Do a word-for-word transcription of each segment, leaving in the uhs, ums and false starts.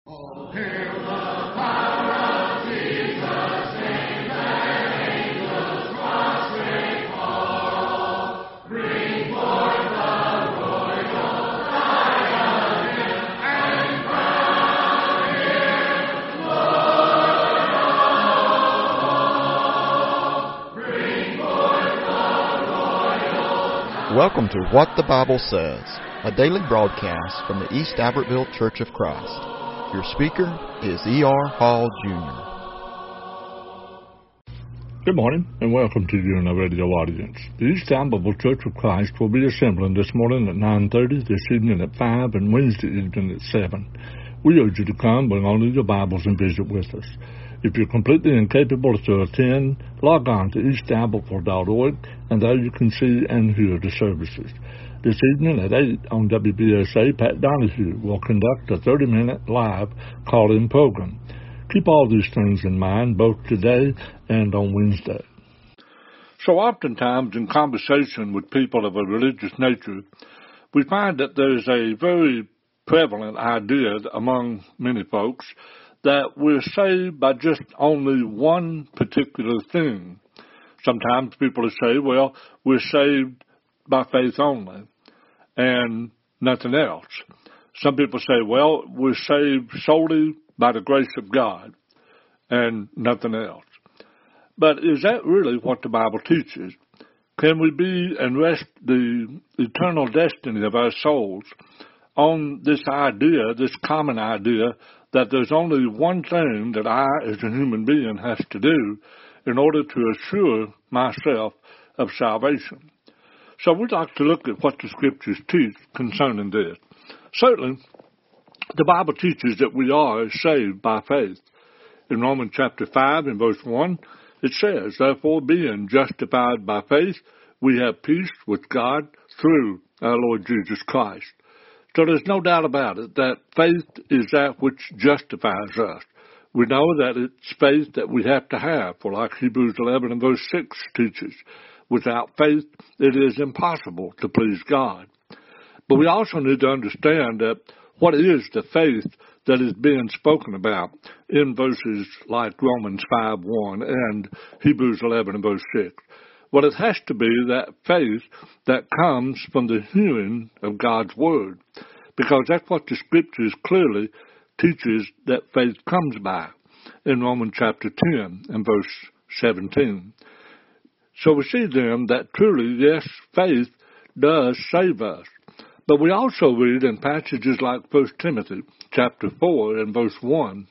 Oh, hail the power of Jesus' name, let angels prostrate fall. Bring forth the royal diadem and crown him Lord of all. Bring forth the royal diadem. Welcome to What the Bible Says, a daily broadcast from the East Albertville Church of Christ. Your speaker is E R Hall, Junior Good morning, and welcome to you and our radio audience. The East Albertville Church of Christ will be assembling this morning at nine thirty, this evening at five, and Wednesday evening at seven. We urge you to come, bring only your Bibles, and visit with us. If you're completely incapable to attend, log on to east albertville dot org, and there you can see and hear the services. This evening at eight on W B S A, Pat Donahue will conduct a thirty-minute live call-in program. Keep all these things in mind, both today and on Wednesday. So oftentimes in conversation with people of a religious nature, we find that there's a very prevalent idea among many folks that we're saved by just only one particular thing. Sometimes people will say, well, we're saved by faith only and nothing else. Some people say, well, we're saved solely by the grace of God and nothing else. But is that really what the Bible teaches? Can we be and rest the eternal destiny of our souls on this idea, this common idea, that there's only one thing that I as a human being has to do in order to assure myself of salvation? So we'd like to look at what the Scriptures teach concerning this. Certainly, the Bible teaches that we are saved by faith. In Romans chapter five and verse one, it says, therefore, being justified by faith, we have peace with God through our Lord Jesus Christ. So there's no doubt about it that faith is that which justifies us. We know that it's faith that we have to have, for like Hebrews eleven and verse six teaches, without faith it is impossible to please God. But we also need to understand that what is the faith that is being spoken about in verses like Romans five one and Hebrews eleven and verse six. Well, it has to be that faith that comes from the hearing of God's Word, because that's what the Scriptures clearly teaches that faith comes by in Romans chapter ten and verse seventeen. So we see then that truly, yes, faith does save us. But we also read in passages like First Timothy chapter four and verse one,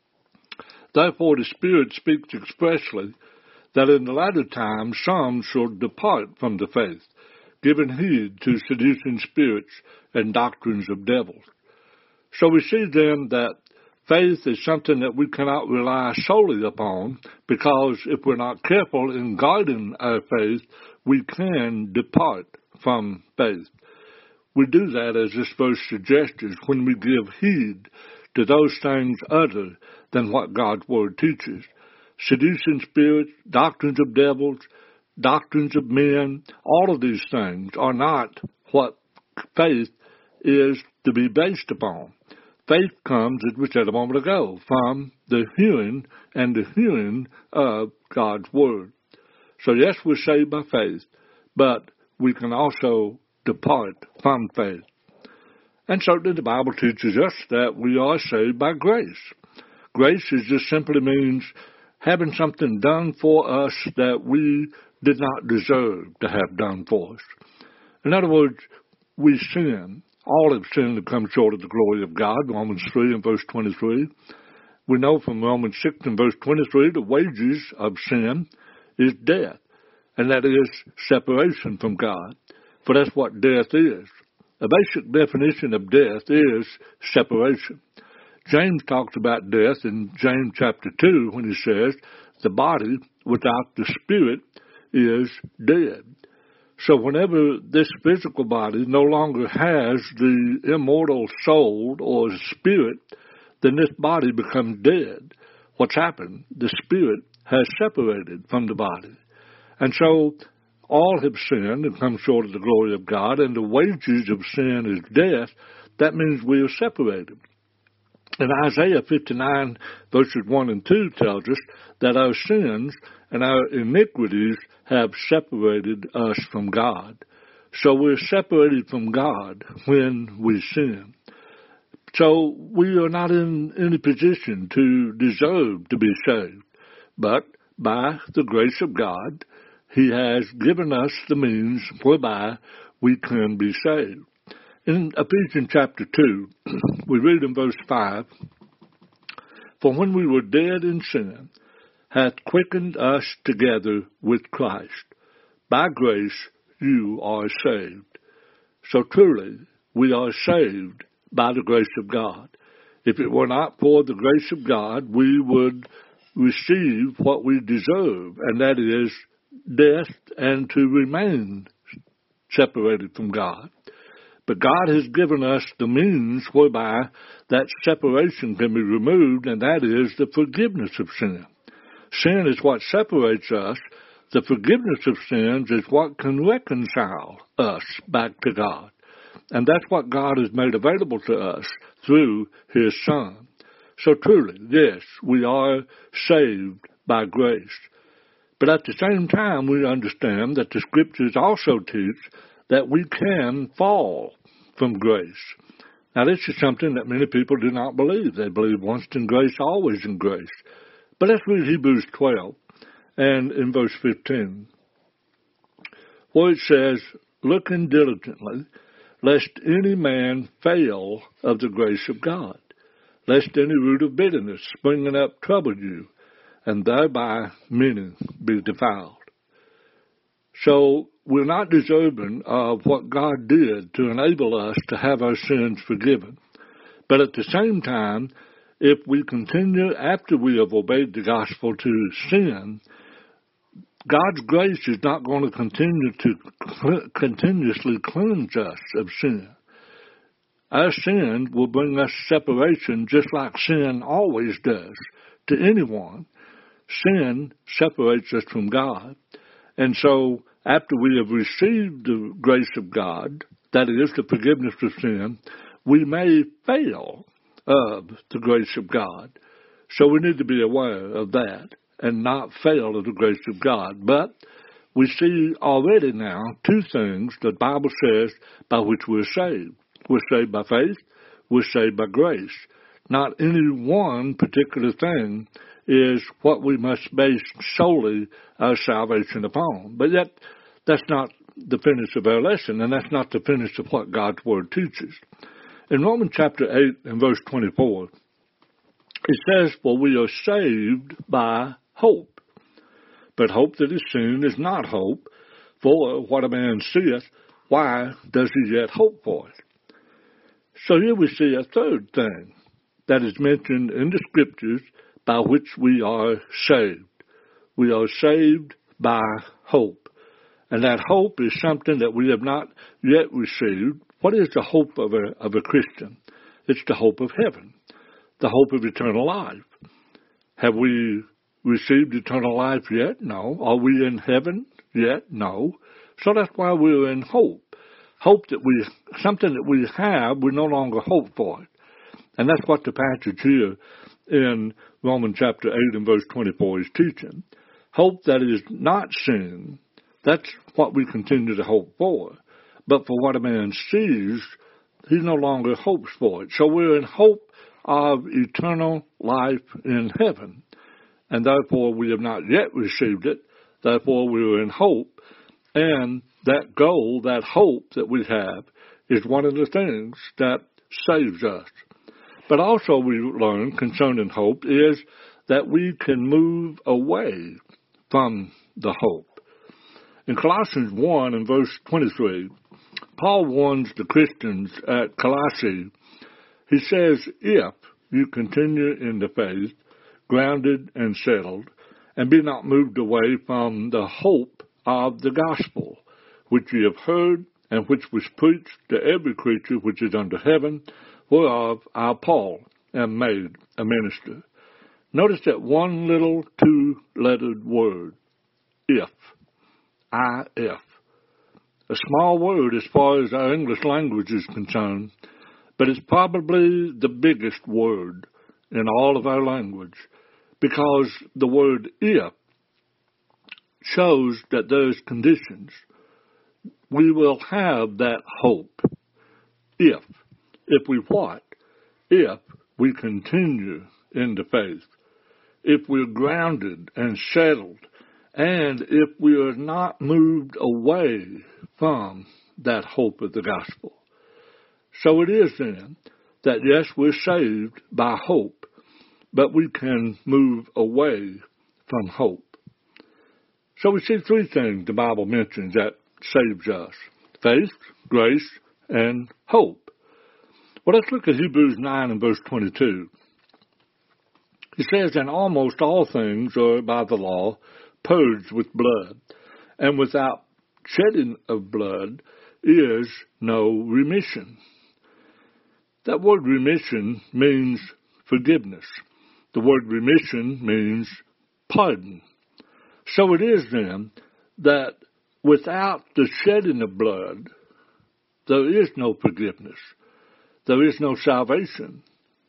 therefore the Spirit speaks expressly that in the latter times some shall depart from the faith, giving heed to seducing spirits and doctrines of devils. So we see then that faith is something that we cannot rely solely upon, because if we're not careful in guarding our faith, we can depart from faith. We do that, as this verse suggests, when we give heed to those things other than what God's Word teaches. Seducing spirits, doctrines of devils, doctrines of men, all of these things are not what faith is to be based upon. Faith comes, as we said a moment ago, from the hearing and the hearing of God's Word. So yes, we're saved by faith, but we can also depart from faith. And certainly the Bible teaches us that we are saved by grace. Grace is just simply means having something done for us that we did not deserve to have done for us. In other words, we sin. All have sinned and come short of the glory of God, Romans three and verse twenty-three. We know from Romans six and verse twenty-three, the wages of sin is death, and that is separation from God. For that's what death is. A basic definition of death is separation. James talks about death in James chapter two when he says, the body without the spirit is dead. So whenever this physical body no longer has the immortal soul or spirit, then this body becomes dead. What's happened? The spirit has separated from the body. And so all have sinned and come short of the glory of God, and the wages of sin is death. That means we are separated. And Isaiah fifty-nine, verses one and two tells us that our sins and our iniquities have separated us from God. So we're separated from God when we sin. So we are not in any position to deserve to be saved. But by the grace of God, He has given us the means whereby we can be saved. In Ephesians chapter two, we read in verse five, "For when we were dead in sin, hath quickened us together with Christ. By grace you are saved." So truly, we are saved by the grace of God. If it were not for the grace of God, we would receive what we deserve, and that is death and to remain separated from God. But God has given us the means whereby that separation can be removed, and that is the forgiveness of sin. Sin is what separates us. The forgiveness of sins is what can reconcile us back to God. And that's what God has made available to us through His Son. So truly, yes, we are saved by grace. But at the same time, we understand that the Scriptures also teach that we can fall from grace. Now, this is something that many people do not believe. They believe once in grace, always in grace. But let's read Hebrews twelve and in verse fifteen, where it says, "Looking diligently, lest any man fail of the grace of God, lest any root of bitterness springing up trouble you, and thereby many be defiled." So we're not deserving of what God did to enable us to have our sins forgiven. But at the same time, if we continue after we have obeyed the gospel to sin, God's grace is not going to continue to cl- continuously cleanse us of sin. Our sin will bring us separation just like sin always does to anyone. Sin separates us from God. And so after we have received the grace of God, that is, the forgiveness of sin, we may fail of the grace of God. So we need to be aware of that and not fail of the grace of God. But we see already now two things the Bible says by which we're saved. We're saved by faith. We're saved by grace. Not any one particular thing is what we must base solely our salvation upon. But yet, that's not the finish of our lesson, and that's not the finish of what God's Word teaches. In Romans chapter eight and verse twenty-four, it says, "For we are saved by hope. But hope that is seen is not hope, for what a man seeth, why does he yet hope for it?" So here we see a third thing that is mentioned in the Scriptures by which we are saved. We are saved by hope. And that hope is something that we have not yet received. What is the hope of a, of a Christian? It's the hope of heaven, the hope of eternal life. Have we received eternal life yet? No. Are we in heaven yet? No. So that's why we're in hope. Hope that we, something that we have, we no longer hope for it. And that's what the passage here in Romans chapter eight and verse twenty-four is teaching. Hope that is not seen, that's what we continue to hope for. But for what a man sees, he no longer hopes for it. So we're in hope of eternal life in heaven. And therefore we have not yet received it. Therefore we're in hope. And that goal, that hope that we have, is one of the things that saves us. But also we learn concerning hope is that we can move away from the hope. In Colossians one and verse twenty-three, Paul warns the Christians at Colossae. He says, "If you continue in the faith, grounded and settled, and be not moved away from the hope of the gospel, which ye have heard, and which was preached to every creature which is under heaven, whereof I, Paul, am made a minister." Notice that one little two-lettered word, if, I F. A small word as far as our English language is concerned, but it's probably the biggest word in all of our language, because the word if shows that there's conditions. We will have that hope if. If we what? If we continue in the faith. If we're grounded and settled, and if we are not moved away from that hope of the gospel. So it is then that, yes, we're saved by hope, but we can move away from hope. So we see three things the Bible mentions that saves us: faith, grace, and hope. Well, let's look at Hebrews nine and verse twenty-two. It says, "And almost all things are by the law purged with blood, and without shedding of blood is no remission." That word remission means forgiveness. The word remission means pardon. So it is then that without the shedding of blood, there is no forgiveness. There is no salvation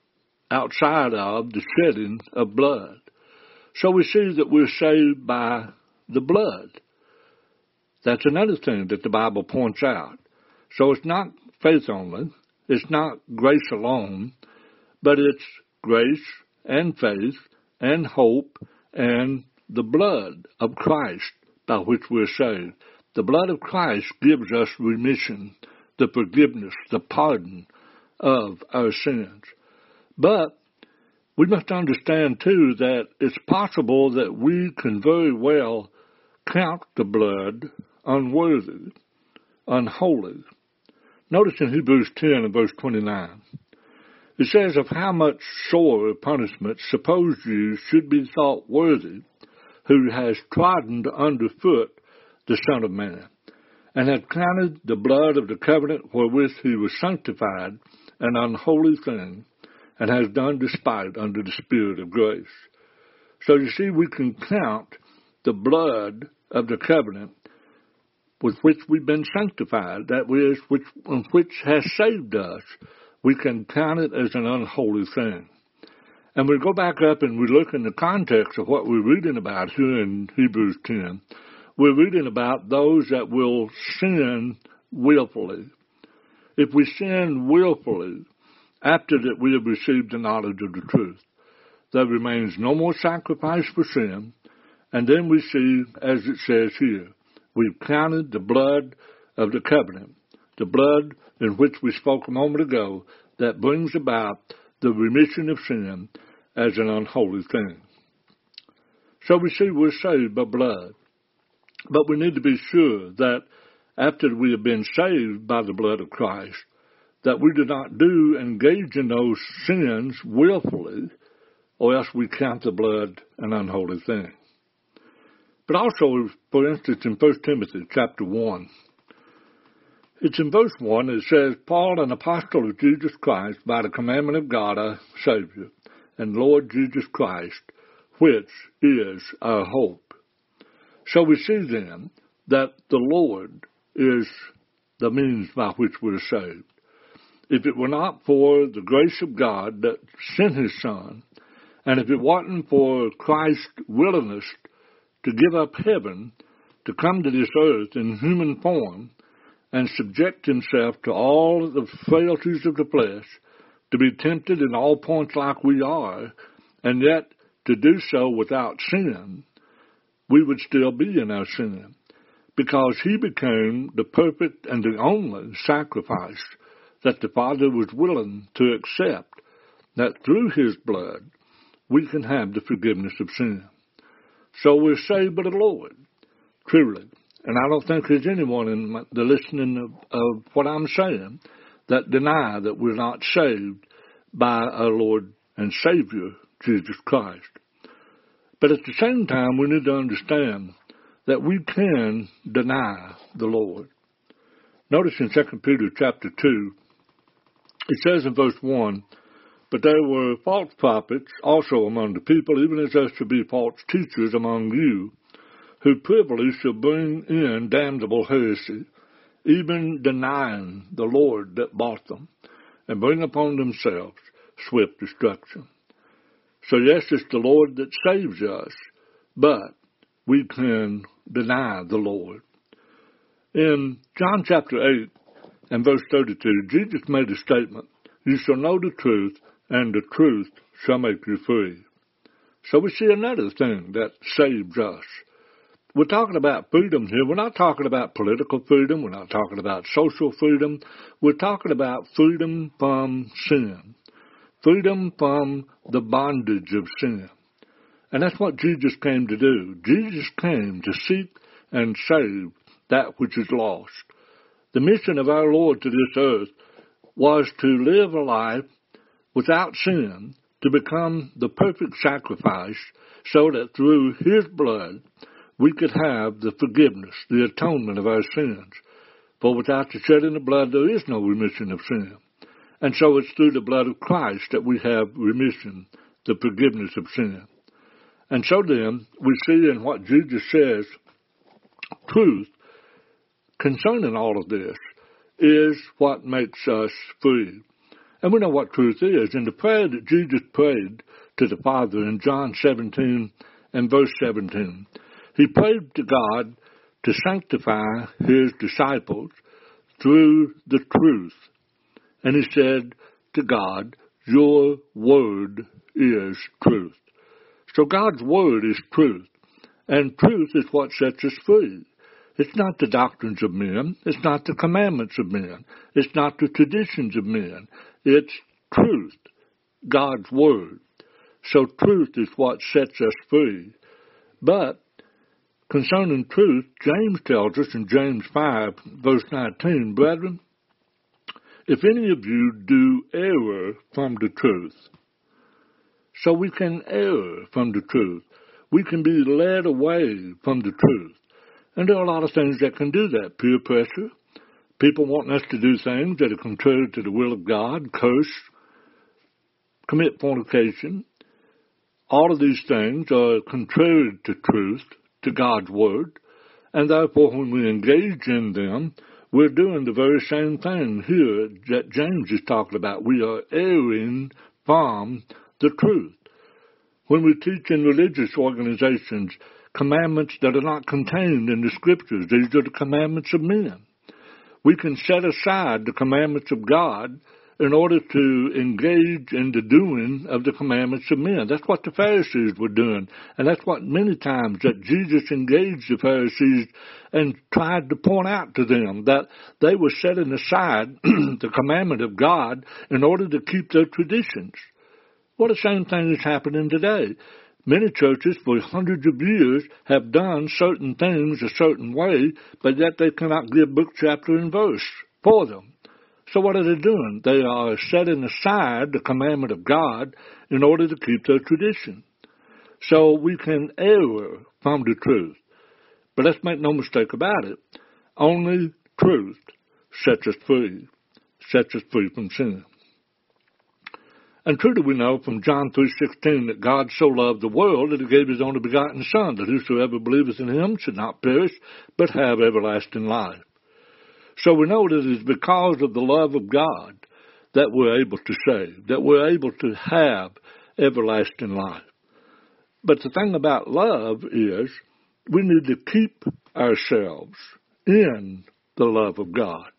outside of the shedding of blood. So we see that we're saved by the blood. That's another thing that the Bible points out. So it's not faith only. It's not grace alone, but it's grace and faith and hope and the blood of Christ by which we're saved. The blood of Christ gives us remission, the forgiveness, the pardon of our sins. But we must understand, too, that it's possible that we can very well count the blood unworthy, unholy. Notice in Hebrews ten and verse twenty-nine, it says, "Of how much sorer punishment suppose you should be thought worthy, who has trodden underfoot the Son of Man, and have counted the blood of the covenant wherewith he was sanctified an unholy thing, and has done despite under the Spirit of grace." So you see, we can count the blood of the covenant with which we've been sanctified, that is, which, which has saved us. We can count it as an unholy thing. And we go back up and we look in the context of what we're reading about here in Hebrews ten. We're reading about those that will sin willfully. If we sin willfully, after that we have received the knowledge of the truth, there remains no more sacrifice for sin. And then we see, as it says here, we've counted the blood of the covenant, the blood in which we spoke a moment ago, that brings about the remission of sin as an unholy thing. So we see we're saved by blood. But we need to be sure that after we have been saved by the blood of Christ, that we do not do engage in those sins willfully, or else we count the blood an unholy thing. But also, for instance, in First Timothy chapter one, it's in verse one, it says, "Paul, an apostle of Jesus Christ, by the commandment of God our Savior, and Lord Jesus Christ, which is our hope." So we see then that the Lord is the means by which we're saved. If it were not for the grace of God that sent his Son, and if it wasn't for Christ's willingness to give up heaven, to come to this earth in human form, and subject himself to all the frailties of the flesh, to be tempted in all points like we are, and yet to do so without sin, we would still be in our sin, because he became the perfect and the only sacrifice that the Father was willing to accept, that through his blood we can have the forgiveness of sin. So we're saved by the Lord, truly. And I don't think there's anyone in the listening of, of what I'm saying that deny that we're not saved by our Lord and Savior, Jesus Christ. But at the same time, we need to understand that we can deny the Lord. Notice in Second Peter chapter two, it says in verse one, "But there were false prophets also among the people, even as there should be false teachers among you, who privily shall bring in damnable heresy, even denying the Lord that bought them, and bring upon themselves swift destruction. So yes, it's the Lord that saves us, but we can deny the Lord. In John chapter eight and verse thirty-two, Jesus made a statement, "You shall know the truth, and the truth shall make you free." So we see another thing that saves us. We're talking about freedom here. We're not talking about political freedom. We're not talking about social freedom. We're talking about freedom from sin. Freedom from the bondage of sin. And that's what Jesus came to do. Jesus came to seek and save that which is lost. The mission of our Lord to this earth was to live a life without sin, to become the perfect sacrifice so that through His blood we could have the forgiveness, the atonement of our sins. For without the shedding of blood there is no remission of sin. And so it's through the blood of Christ that we have remission, the forgiveness of sin. And so then, we see in what Jesus says, truth concerning all of this is what makes us free. And we know what truth is. In the prayer that Jesus prayed to the Father in John seventeen and verse seventeen, He prayed to God to sanctify His disciples through the truth. And He said to God, "Your word is truth." So God's word is truth, and truth is what sets us free. It's not the doctrines of men. It's not the commandments of men. It's not the traditions of men. It's truth, God's word. So truth is what sets us free. But concerning truth, James tells us in James five, verse nineteen, "Brethren, if any of you do err from the truth," so we can err from the truth. We can be led away from the truth. And there are a lot of things that can do that. Peer pressure, people wanting us to do things that are contrary to the will of God, curse, commit fornication. All of these things are contrary to truth, to God's word. And therefore, when we engage in them, we're doing the very same thing here that James is talking about. We are erring from the truth. When we teach in religious organizations commandments that are not contained in the Scriptures, these are the commandments of men. We can set aside the commandments of God in order to engage in the doing of the commandments of men. That's what the Pharisees were doing. And that's what many times that Jesus engaged the Pharisees and tried to point out to them, that they were setting aside the commandment of God in order to keep their traditions. Well, the same thing is happening today. Many churches for hundreds of years have done certain things a certain way, but yet they cannot give book, chapter, and verse for them. So what are they doing? They are setting aside the commandment of God in order to keep their tradition. So we can err from the truth. But let's make no mistake about it. Only truth sets us free, sets us free from sin. And truly we know from John three sixteen that God so loved the world that He gave His only begotten Son, that whosoever believeth in Him should not perish, but have everlasting life. So we know that it is because of the love of God that we're able to save, that we're able to have everlasting life. But the thing about love is we need to keep ourselves in the love of God.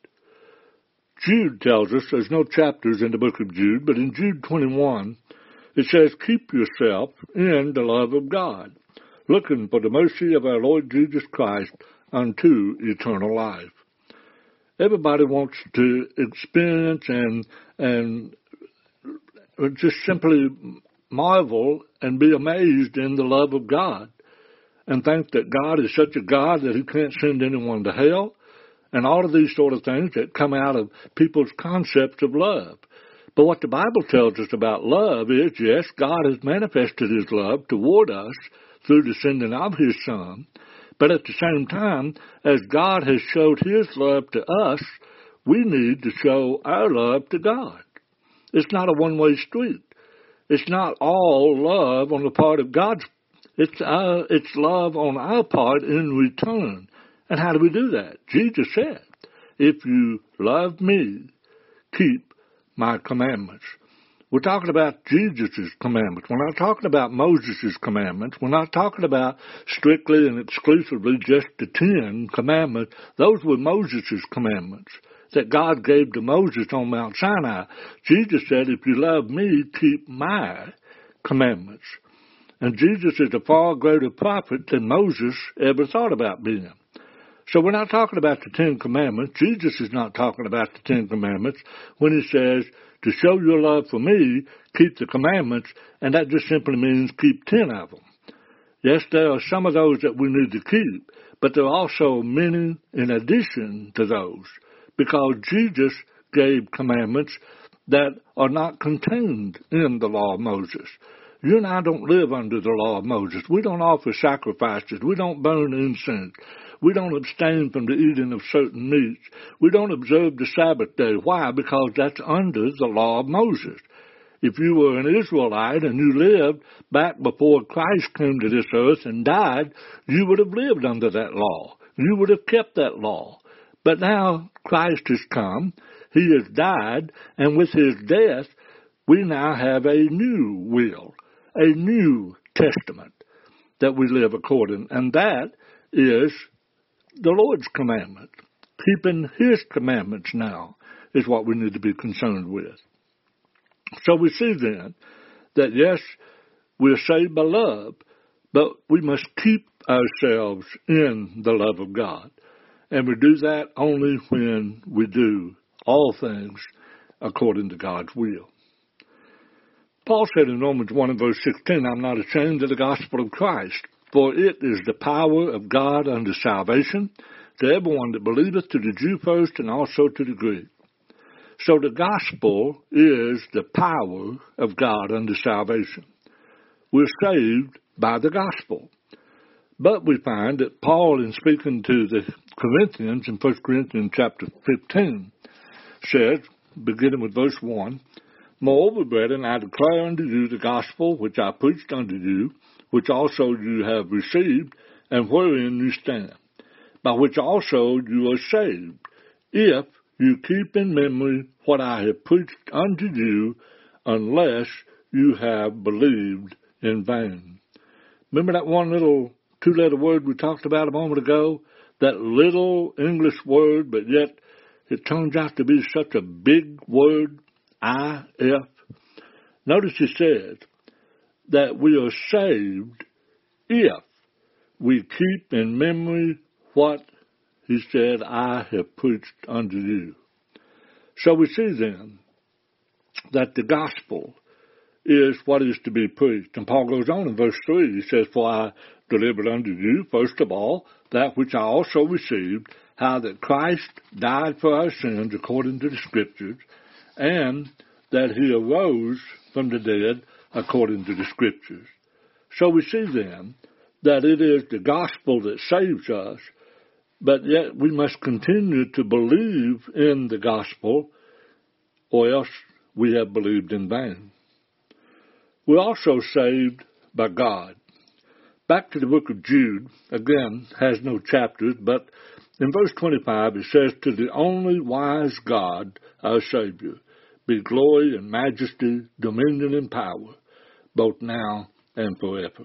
Jude tells us, there's no chapters in the book of Jude, but in Jude twenty-one, it says, "Keep yourself in the love of God, looking for the mercy of our Lord Jesus Christ unto eternal life." Everybody wants to experience and and just simply marvel and be amazed in the love of God and think that God is such a God that He can't send anyone to hell, and all of these sort of things that come out of people's concepts of love. But what the Bible tells us about love is, yes, God has manifested His love toward us through the sending of His Son, but at the same time, as God has showed His love to us, we need to show our love to God. It's not a one-way street. It's not all love on the part of God's. It's, uh, it's love on our part in return. And how do we do that? Jesus said, "If you love me, keep my commandments. We're talking about Jesus' commandments. We're not talking about Moses' commandments. We're not talking about strictly and exclusively just the Ten Commandments. Those were Moses' commandments that God gave to Moses on Mount Sinai. Jesus said, if you love me, keep my commandments. And Jesus is a far greater prophet than Moses ever thought about being. So we're not talking about the Ten Commandments. Jesus is not talking about the Ten Commandments when he says, to show your love for me, keep the commandments, and that just simply means keep ten of them. Yes, there are some of those that we need to keep, but there are also many in addition to those, because Jesus gave commandments that are not contained in the law of Moses. You and I don't live under the law of Moses. We don't offer sacrifices. We don't burn incense. We don't abstain from the eating of certain meats. We don't observe the Sabbath day. Why? Because that's under the law of Moses. If you were an Israelite and you lived back before Christ came to this earth and died, you would have lived under that law. You would have kept that law. But now Christ has come. He has died, and with his death, we now have a new will, a new testament that we live according, and that is the Lord's commandment. Keeping his commandments now is what we need to be concerned with. So we see then that, yes, we're saved by love, but we must keep ourselves in the love of God. And we do that only when we do all things according to God's will. Paul said in Romans one and verse sixteen, I'm not ashamed of the gospel of Christ, for it is the power of God unto salvation to everyone that believeth, to the Jew first and also to the Greek. So the gospel is the power of God unto salvation. We're saved by the gospel. But we find that Paul, in speaking to the Corinthians in First Corinthians chapter fifteen, says, beginning with verse one, Moreover, brethren, I declare unto you the gospel which I preached unto you, which also you have received, and wherein you stand, by which also you are saved, if you keep in memory what I have preached unto you, unless you have believed in vain. Remember that one little two-letter word we talked about a moment ago? That little English word, but yet it turns out to be such a big word, I F. Notice he says that we are saved if we keep in memory what he said, I have preached unto you. So we see then that the gospel is what is to be preached. And Paul goes on in verse three, he says, For I delivered unto you, first of all, that which I also received, how that Christ died for our sins according to the Scriptures, and that he arose from the dead according to the Scriptures. So we see then that it is the gospel that saves us, but yet we must continue to believe in the gospel, or else we have believed in vain. We're also saved by God. Back to the book of Jude, again, has no chapters, but in verse twenty-five it says, To the only wise God, our Savior, be glory and majesty, dominion and power, both now and forever.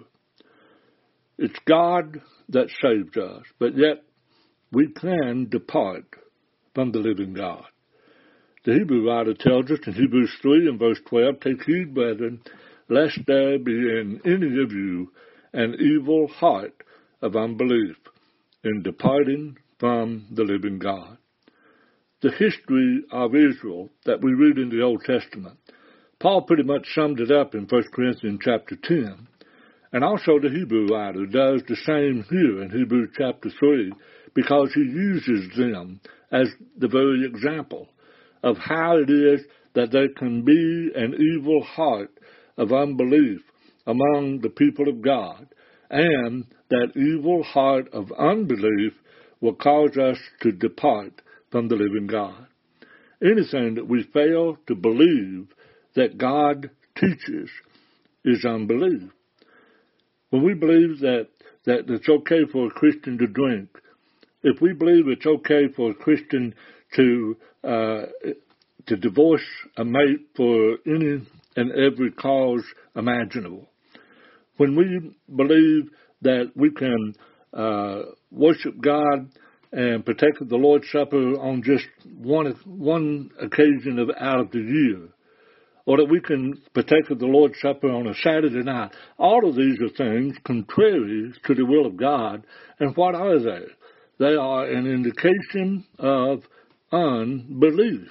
It's God that saves us, but yet we can depart from the living God. The Hebrew writer tells us in Hebrews three and verse twelve, Take heed, brethren, lest there be in any of you an evil heart of unbelief in departing from the living God. The history of Israel that we read in the Old Testament, Paul pretty much summed it up in First Corinthians chapter ten, and also the Hebrew writer does the same here in Hebrews chapter three, because he uses them as the very example of how it is that there can be an evil heart of unbelief among the people of God, and that evil heart of unbelief will cause us to depart from the living God. Anything that we fail to believe that God teaches is unbelief. When we believe that, that it's okay for a Christian to drink, if we believe it's okay for a Christian to uh, to divorce a mate for any and every cause imaginable. When we believe that we can uh, worship God and partake of the Lord's Supper on just one one occasion of out of the year, or that we can partake of the Lord's Supper on a Saturday night, all of these are things contrary to the will of God. And what are they? They are an indication of unbelief.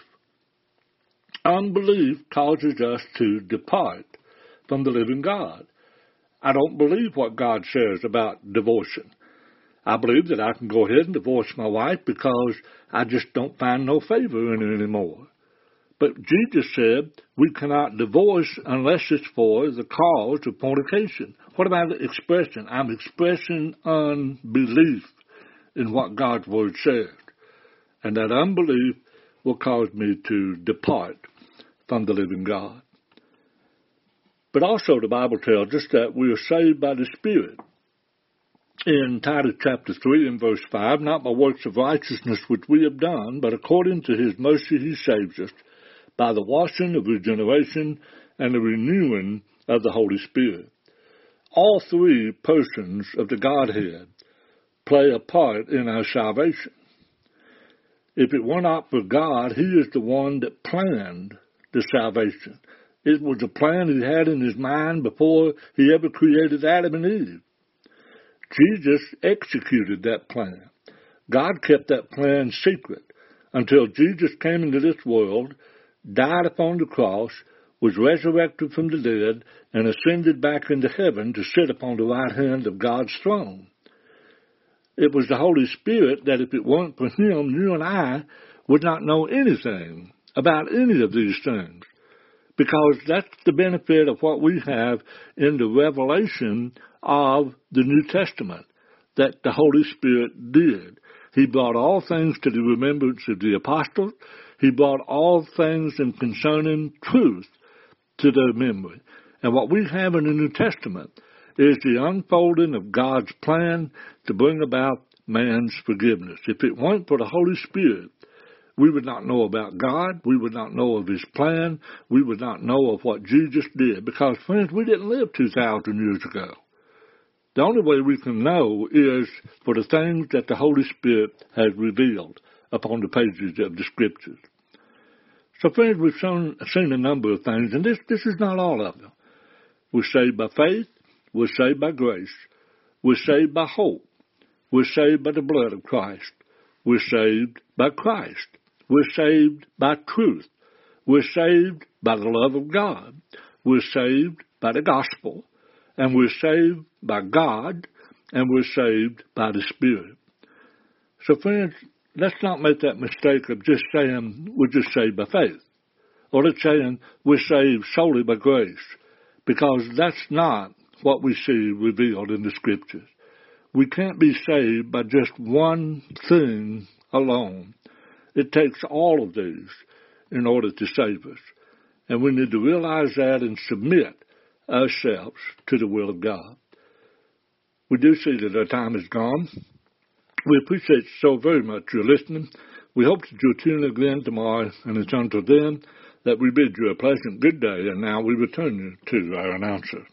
Unbelief causes us to depart from the living God. I don't believe what God says about divorcing. I believe that I can go ahead and divorce my wife because I just don't find no favor in her anymore. But Jesus said we cannot divorce unless it's for the cause of fornication. What about the expression? I'm expressing unbelief in what God's Word says. And that unbelief will cause me to depart from the living God. But also the Bible tells us that we are saved by the Spirit. In Titus chapter three and verse five, not by works of righteousness which we have done, but according to His mercy He saves us, by the washing of regeneration and the renewing of the Holy Spirit. All three persons of the Godhead play a part in our salvation. If it were not for God, He is the one that planned the salvation. It was a plan He had in His mind before He ever created Adam and Eve. Jesus executed that plan. God kept that plan secret until Jesus came into this world, died upon the cross, was resurrected from the dead, and ascended back into heaven to sit upon the right hand of God's throne. It was the Holy Spirit that if it weren't for Him, you and I would not know anything about any of these things. Because that's the benefit of what we have in the revelation of the New Testament that the Holy Spirit did. He brought all things to the remembrance of the apostles. He brought all things in concerning truth to their memory. And what we have in the New Testament is the unfolding of God's plan to bring about man's forgiveness. If it weren't for the Holy Spirit, we would not know about God. We would not know of His plan. We would not know of what Jesus did. Because, friends, we didn't live two thousand years ago. The only way we can know is for the things that the Holy Spirit has revealed upon the pages of the Scriptures. So, friends, we've shown, seen a number of things, and this, this is not all of them. We're saved by faith. We're saved by grace. We're saved by hope. We're saved by the blood of Christ. We're saved by Christ. We're saved by truth. We're saved by the love of God. We're saved by the gospel. And we're saved by God. And we're saved by the Spirit. So, friends, let's not make that mistake of just saying we're just saved by faith. Or let's saying we're saved solely by grace. Because that's not what we see revealed in the Scriptures. We can't be saved by just one thing alone. It takes all of these in order to save us. And we need to realize that and submit ourselves to the will of God. We do see that our time is gone. We appreciate so very much your listening. We hope that you'll tune in again tomorrow, and it's until then that we bid you a pleasant good day, and now we return you to our announcer.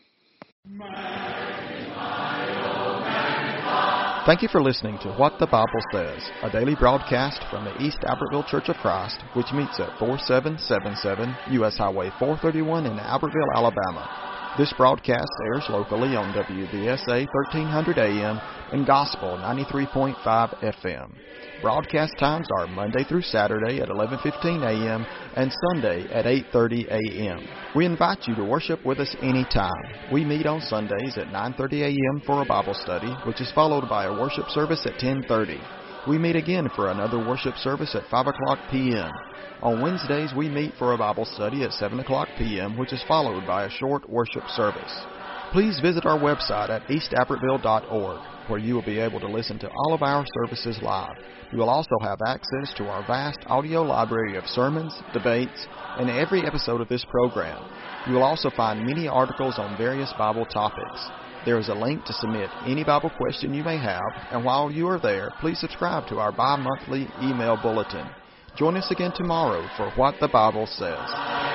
Thank you for listening to What the Bible Says, a daily broadcast from the East Albertville Church of Christ, which meets at forty-seven seventy-seven U S Highway four thirty-one in Albertville, Alabama. This broadcast airs locally on W B S A thirteen hundred A M and Gospel ninety-three point five F M. Broadcast times are Monday through Saturday at eleven fifteen A M and Sunday at eight thirty A M. We invite you to worship with us anytime. We meet on Sundays at nine thirty A M for a Bible study, which is followed by a worship service at ten thirty. We meet again for another worship service at five o'clock P M On Wednesdays, we meet for a Bible study at seven o'clock P M, which is followed by a short worship service. Please visit our website at east albertville dot org, where you will be able to listen to all of our services live. You will also have access to our vast audio library of sermons, debates, and every episode of this program. You will also find many articles on various Bible topics. There is a link to submit any Bible question you may have, and while you are there, please subscribe to our bi-monthly email bulletin. Join us again tomorrow for What the Bible Says.